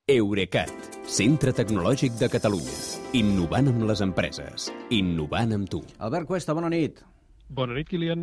Eurecat, centre tecnològic de Catalunya. Innovant amb les empreses. Innovant amb tu. Albert Cuesta, bona nit. Bona nit, Kilian.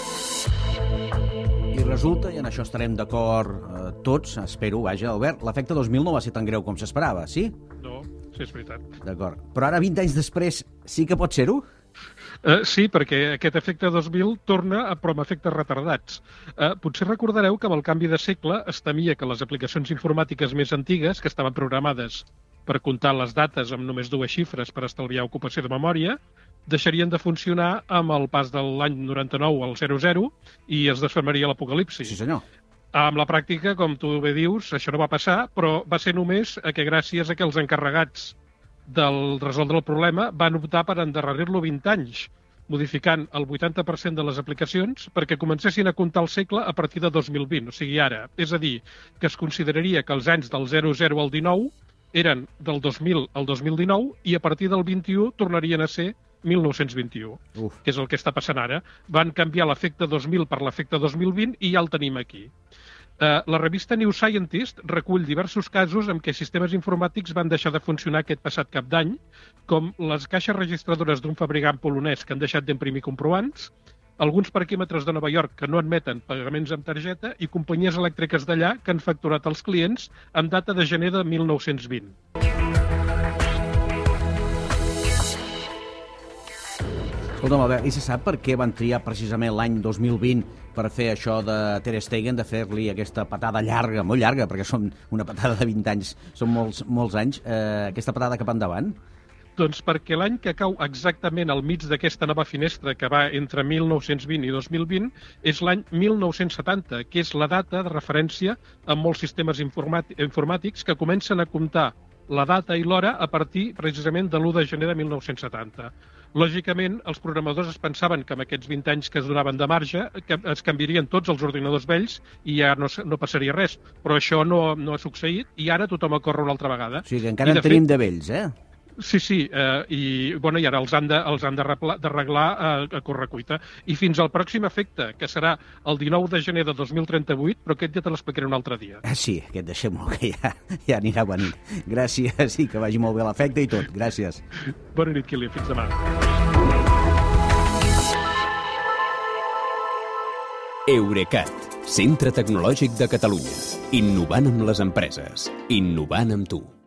I resulta, i en això estarem d'acord tots, espero, vaja, Albert, l'efecte 2000 no va ser tan greu com s'esperava, sí? No, sí, és veritat. D'acord. Però ara, 20 anys després, sí que pot ser-ho? Sí, perquè aquest efecte 2000 torna, però amb efectes retardats. Potser recordareu que amb el canvi de segle es temia que les aplicacions informàtiques més antigues, que estaven programades per comptar les dates amb només 2 xifres per estalviar ocupació de memòria, deixarien de funcionar amb el pas de l'any 99 al 00 i es desfermaria l'apocalipsi. Sí, senyor. Amb la pràctica, com tu bé dius, això no va passar, però va ser només que gràcies a que els encarregats del resoldre el problema van optar per endarrerir-lo 20 anys, modificant el 80% de les aplicacions perquè comencessin a comptar el segle a partir de 2020, o sigui ara. És a dir, que es consideraria que els anys del 00 al 19 eren del 2000 al 2019 i a partir del 21 tornarien a ser 1921, que és el que està passant ara. Van canviar l'efecte 2000 per l'efecte 2020 i ja el tenim aquí. La revista New Scientist recull diversos casos en què sistemes informàtics van deixar de funcionar aquest passat cap d'any, com les caixes registradores d'un fabricant polonès que han deixat d'imprimir comprovants, alguns parquímetres de Nova York que no admeten pagaments amb targeta i companyies elèctriques d'allà que han facturat als clients amb data de gener de 1920. Escolta'm, Albert, i se sap per què van triar precisament l'any 2020 per fer això de Ter Stegen, de fer-li aquesta patada llarga, molt llarga, perquè són una patada de 20 anys, són molts anys, aquesta patada cap endavant? Doncs perquè l'any que cau exactament al mig d'aquesta nova finestra que va entre 1920 i 2020 és l'any 1970, que és la data de referència en molts sistemes informàtics que comencen a comptar la data i l'hora a partir precisament de l'1 de gener de 1970. Lògicament, els programadors es pensaven que amb aquests 20 anys que es donaven de marge que es canviarien tots els ordinadors vells i ja no passaria res. Però això no ha succeït i ara tothom a córrer una altra vegada. O sigui que encara en tenim de vells, eh? Sí, i ara els han d'arreglar a correcuita. I fins al pròxim efecte, que serà el 19 de gener de 2038, però aquest ja te l'explicaré un altre dia. Sí, aquest deixem-lo, que ja anirà venint. Gràcies, i que vagi molt bé l'efecte i tot. Gràcies. Bona nit, Kilian. Fins demà. Eurecat, centre tecnològic de Catalunya. Innovant amb les empreses. Innovant amb tu.